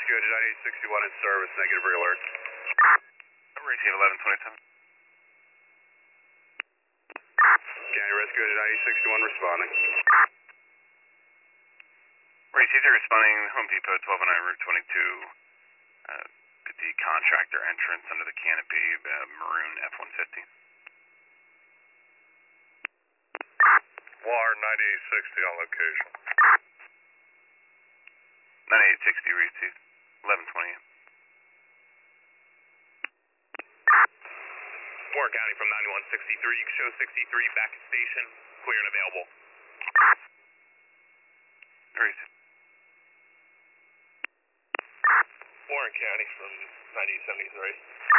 Rescue to 9861 in service, negative re-alert. Receive 1127. County Rescue to 9861 responding. Receive responding Home Depot 1209 Route 22. At the contractor entrance under the canopy, maroon F-150. WAR 9860 on location. 9860 receive. 1120. Warren County from 9163. You can show 63 back at station. Clear and available. Receive. Warren County from 9873.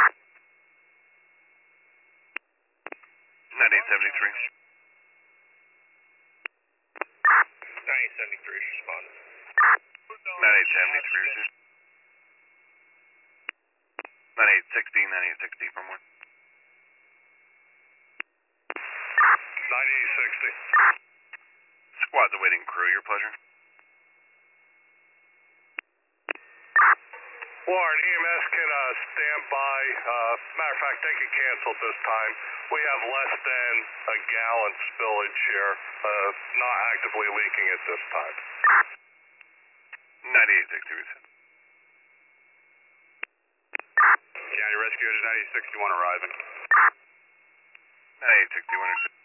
9873. 9873 responding. 9873 receive. 9860 for more. 9860. Squad's awaiting crew, your pleasure. Warren, EMS can stand by. Matter of fact, they can cancel at this time. We have less than a gallon spillage here, not actively leaking at this time. 9860 receive. County Rescue to 9861 arriving. 9861 receive.